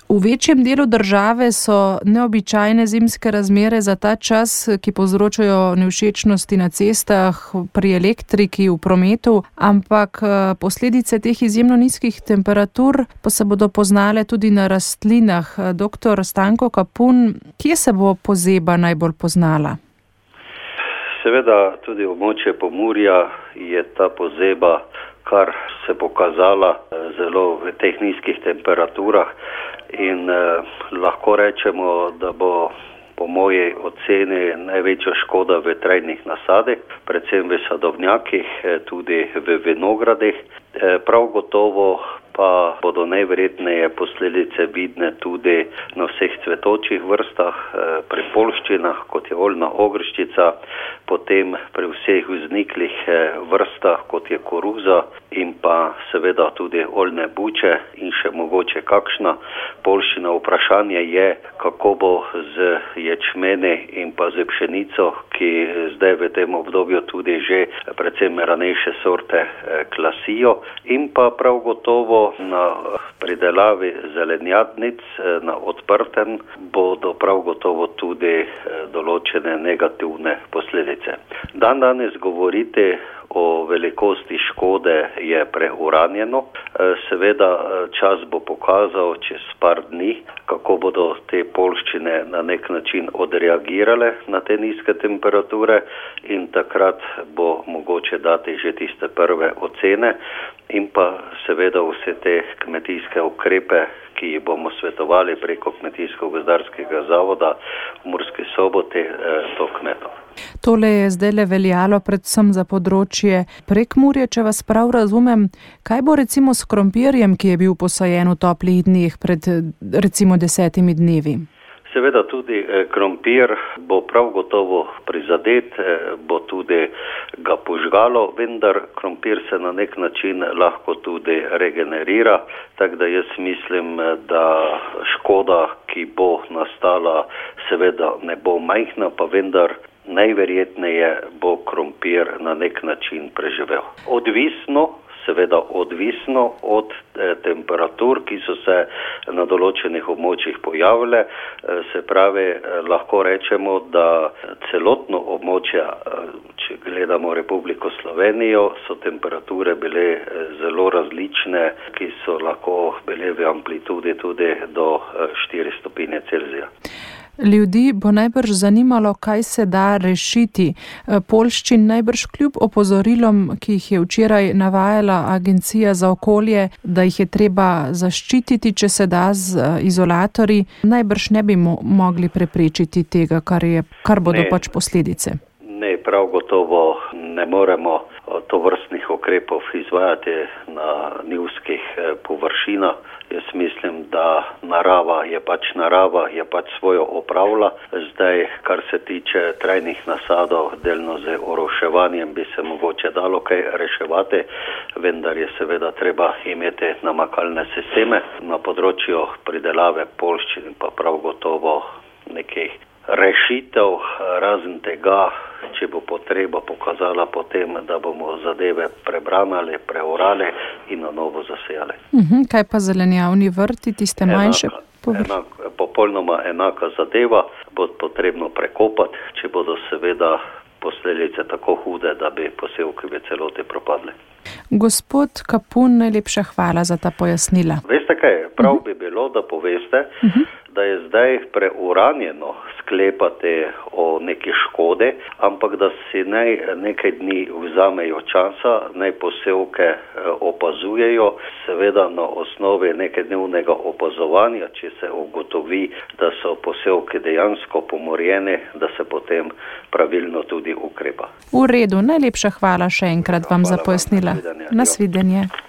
V večjem delu države so neobičajne zimske razmere za ta čas, ki povzročajo nevšečnosti na cestah, pri elektriki, v prometu, ampak posledice teh izjemno nizkih temperatur pa se bodo poznale tudi na rastlinah. Dr. Stanko Kapun, kje se bo pozeba najbolj poznala? Seveda tudi območje Pomurja je ta pozeba, kar se pokazala zelo v teh nizkih temperaturah in lahko rečemo, da bo po moji oceni največja škoda v trajnih nasadih, predvsem v sadovnjakih, tudi v vinogradih. Prav gotovo pa bodo najverjetneje posledice vidne tudi na vseh cvetočih vrstah, pri poljščinah, kot je oljna ogrščica, potem pri vseh vzniklih vrstah, kot je koruza in pa seveda tudi oljne buče in še mogoče kakšna poljščina. Vprašanje je, kako bo z ječmeni in pa z pšenico, ki zdaj v tem obdobju tudi že predvsem ranejše sorte klasijo, in pa prav gotovo na pridelavi zelenjadnic na odprtem bodo prav gotovo tudi določene negativne posledice. Danes govorite o velikosti škode je preuranjeno. Seveda čas bo pokazal čez par dni, kako bodo te poljščine na nek način odreagirale na te nizke temperature in takrat bo mogoče dati že tiste prve ocene in pa seveda vse te kmetijske ukrepe, ki jih bomo svetovali preko Kmetijsko-gozdarskega zavoda v Murski Soboti do kmetov. Tole je zdajle veljalo predvsem za področje Prekmurja, če vas prav razumem. Kaj bo recimo s krompirjem, ki je bil posajen v toplih dneh pred recimo 10 dnevi? Seveda tudi krompir bo prav gotovo prizadet, bo tudi ga požgalo, vendar krompir se na nek način lahko tudi regenerira, tako da jaz mislim, da škoda, ki bo nastala, seveda ne bo majhna, pa vendar najverjetneje bo krompir na nek način preživel. Odvisno od temperatur, ki so se na določenih območjih pojavile. Se pravi, lahko rečemo, da celotno območje, če gledamo Republiko Slovenijo, so temperature bile zelo različne, ki so lahko bile v amplitudi tudi do 4 stopinje Celzija. Ljudi bo najbrž zanimalo, kaj se da rešiti. Poljščin najbrž kljub opozorilom, ki jih je včeraj navajala Agencija za okolje, da jih je treba zaščititi, če se da z izolatorji, najbrž ne bi mogli preprečiti tega, kar bodo pač posledice. Ne, prav gotovo ne moremo tovrstnih ukrepov izvajati na njivskih površinah. Jaz mislim, da narava je pač svojo opravila. Zdaj, kar se tiče trajnih nasadov, delno z oroševanjem bi se mogoče dalo kaj reševati, vendar je seveda treba imeti namakalne sisteme na področju pridelave poljščin, pa prav gotovo nekaj rešitev, razen tega, če bo potreba pokazala potem, da bomo zadeve prebranali, preorali in na novo zasejali. Kaj pa zelenjavni vrti, tiste manjše površine? Popolnoma enaka zadeva, bo potrebno prekopati, če bodo seveda posledice tako hude, da bi posevki v celoti propadli. Gospod Kapun, najlepša hvala za ta pojasnila. Veste kaj, prav bi bilo, da poveste, da je zdaj preuranjeno sklepati o neki škode, ampak da si naj nekaj dni vzamejo časa, naj posevke opazujejo, seveda na osnovi nekednevnega opazovanja, če se ugotovi, da so posevke dejansko pomorjeni, da se potem pravilno tudi ukrepa. V redu, najlepša hvala še enkrat vam za pojasnila. Nasvidenje.